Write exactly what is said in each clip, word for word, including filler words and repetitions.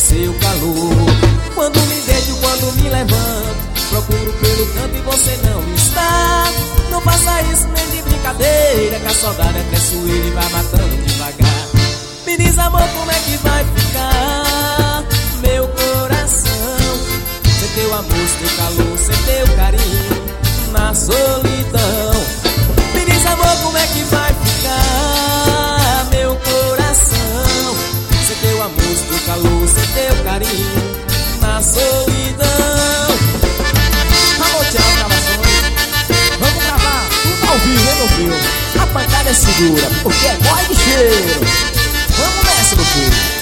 seu calor. Quando me deito, quando me levanto, procuro pelo canto e você não está. Não faça isso nem de brincadeira, que a saudade é traiçoeira e vai matando devagar. Me diz, amor, como é que vai ficar meu coração sem teu amor, sem teu calor, sem teu carinho, na solidão. Me diz, amor, como é que vai ficar meu coração sem teu amor, sem teu calor, sem teu carinho, na solidão. Alô, Thiago Gravações, vamos gravar tudo ao vivo, hein, meu filho? A pancada é segura, porque é goi de cheiro. Vamos nessa, meu filho.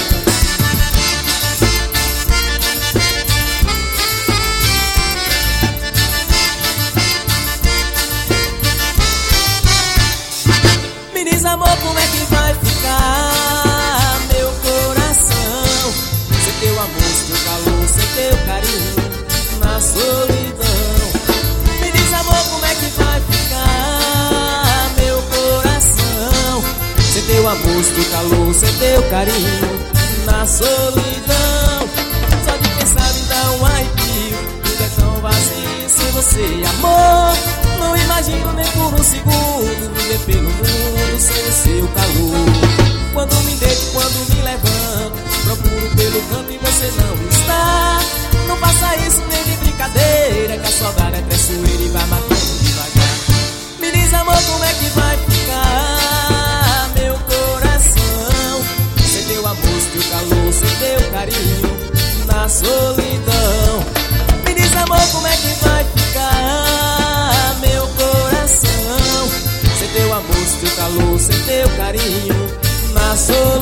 Me diz, amor, como é que vai ficar meu coração sem teu amor, sem teu calor, sem teu carinho, na solidão. Me diz, amor, como é que vai ficar meu coração sem teu amor, sem teu calor, sem teu carinho, na solidão. Só de pensar me dá um arrepio, tudo é tão vazio sem você, amor. Não imagino nem por um segundo viver pelo mundo sem o seu calor. Quando me deito, quando me levanto, procuro pelo canto e você não está. Não faça isso nem de brincadeira, que a saudade é traiçoeira e vai matando devagar. Me diz, amor, como é que vai ficar meu coração sem teu amor, sem teu calor, sem teu carinho, na solidão. Me diz, amor, como é que vai ficar meu coração sem teu amor, sem teu calor, sem teu carinho, na solidão.